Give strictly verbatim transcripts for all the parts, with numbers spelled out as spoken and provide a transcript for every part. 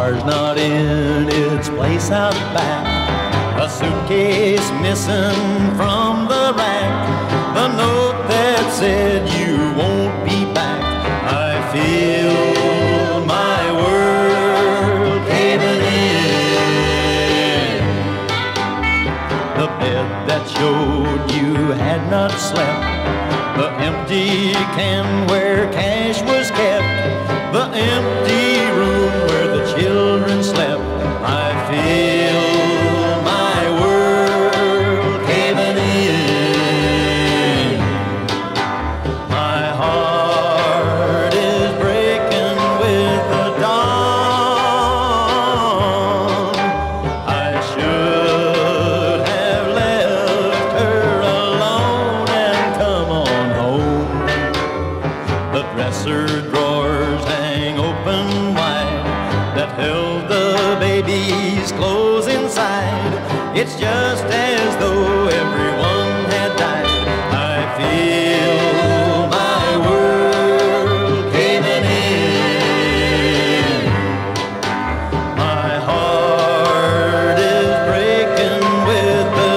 car's not in its place out back. A suitcase missing from the rack. The note that said you won't be back. I feel my world caving in. The bed that showed you had not slept. The empty can where cash was kept. The empty room where the children slept. I feel my world caving in. My heart is breaking with the dawn. I should have left her alone and come on home. The dresser drawers hang open wide that held the baby's clothes inside. It's just as though everyone had died. I feel my world caving in. My heart is breaking with the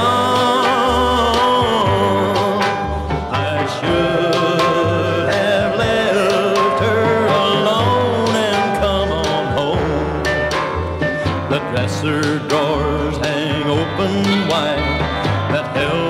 dawn. I should have left her alone and come on home. The dresser drawers hang open wide that held